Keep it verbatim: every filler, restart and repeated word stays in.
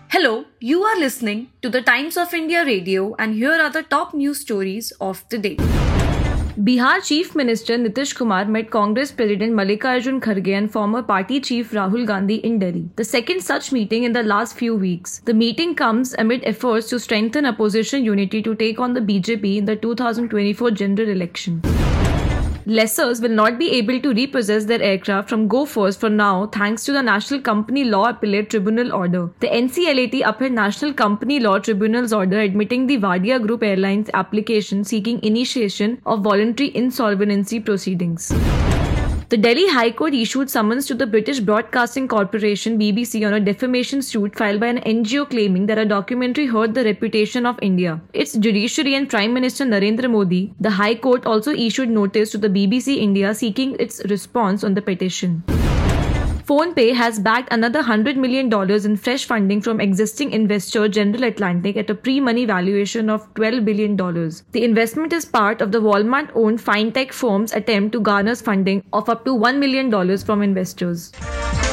Hello, you are listening to the Times of India radio, and here are the top news stories of the day. Bihar Chief Minister Nitish Kumar met Congress President Mallikarjun Kharge and former party chief Rahul Gandhi in Delhi, the second such meeting in the last few weeks. The meeting comes amid efforts to strengthen opposition unity to take on the B J P in the two thousand twenty-four general election. Lessors will not be able to repossess their aircraft from Go First for now thanks to the National Company Law Appellate Tribunal order. The N C L A T upheld National Company Law Tribunal's order admitting the Wadia Group Airlines application seeking initiation of voluntary insolvency proceedings. The Delhi High Court issued summons to the British Broadcasting Corporation B B C on a defamation suit filed by an N G O claiming that a documentary hurt the reputation of India, its judiciary and Prime Minister Narendra Modi. The High Court also issued notice to the B B C India seeking its response on the petition. PhonePe has backed another one hundred million dollars in fresh funding from existing investor General Atlantic at a pre-money valuation of twelve billion dollars. The investment is part of the Walmart-owned fintech firm's attempt to garner funding of up to one million dollars from investors.